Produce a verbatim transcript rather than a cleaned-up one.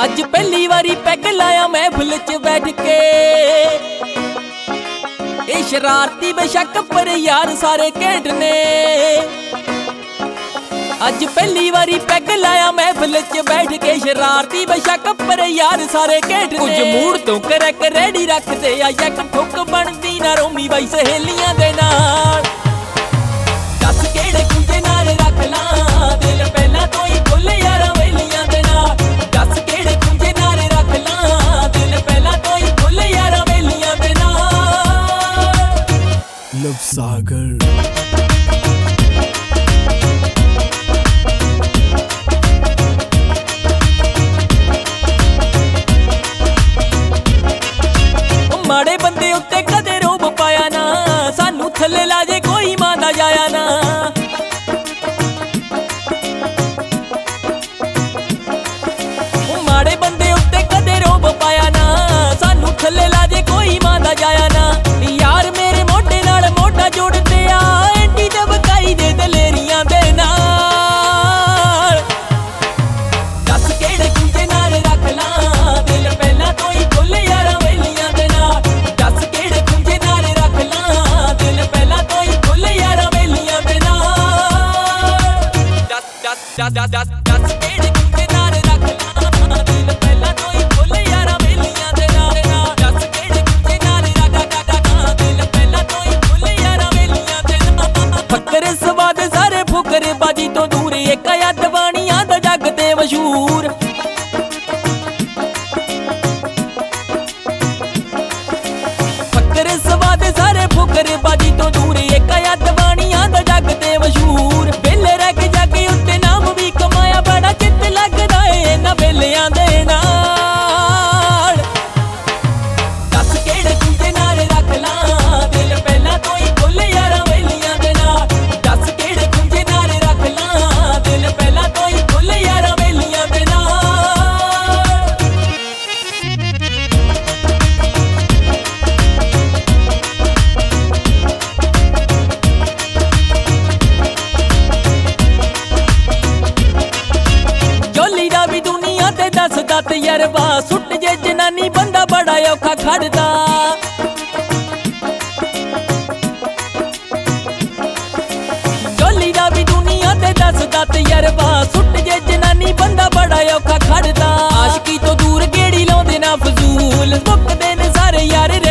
अज पहली वारी पैग लाया महफिल च बैठ के, ए शरारती बेशक पर यार सारे घैंट ने। अज पहली वारी पैग लाया महफिल च बैठ के, शरारती बेशक पर यार सारे घैंट ने। कुछ मूड तो करैक रेडी रखते आ यक ठुक बनदी ना रोमी बाई सहेलियां दे नाल। दस केड़े कुंजे नारे रख ला दिल पहला तो ही खुल यारा वेलियां दे नाल। दस केड़े कुंजे नारे रख ला दिल पहला तो ही खुल यारा वेलियां दे नाल। लव सागर माड़े बंदे उत्ते कदे रोब पाया ना, सानू थल्ले ला जे कोई मां दा जाया ना। माड़े बंदे उत्ते कदे रोब पाया ना, सानू थल्ले ला जे कोई मां दा जाया ना। यार मेरे मोढे नाल मोढा जोड़दे आ एंडी ते बकाई दे दलेरियां दे नाल। दस केड़े कुंजे नारे रख ला दिल पहला तो ही खुल यारा वेलियां दे नाल। दस केड़े कुंजे नारे रख ला दिल पहला तो ही खुल यारा वेलियां दे नाल। दस दस दस दस दस दस केड़े कुंजे नारे रख ला दिल पहला तो ही खुल यारा वेलियां दे नाल। दस केड़े कुंजे नारे रख ला दिल पहला तो ही खुल यारा वेलियां दे नाल। फकर सवाद सारे फुकर बाजी तो दूर, एक अदवानियां दा जग ते मशहूर। फकर सवाद सारे फुकर बाजी तो दूर, एक अदवानियां दा जग ते मशहूर। बेले रख जग उत्ते नाम भी कमाया, बड़ा चित लगदा ए ना बेलियां दे नाल। दस केड़े कुंजे नारे रख ला दिल पहला तो ही खुल यारा वेलियां दे नाल। दस केड़े कुंजे नारे रख ला दिल पहला तो ही खुल यारा वेलियां दे नाल। जोली दा भी दुनिया ते दसदा तजरबा, सुट जे जनानी बंदा बड़ा औखा खड़दा। जोली दा भी दुनिया ते दसदा तजरबा, सुट जे जनानी बंदा बड़ा औखा खड़दा। आशिकी तो दूर गेड़ी लाउंदे ना फजूल, मुकदे ने सारे यार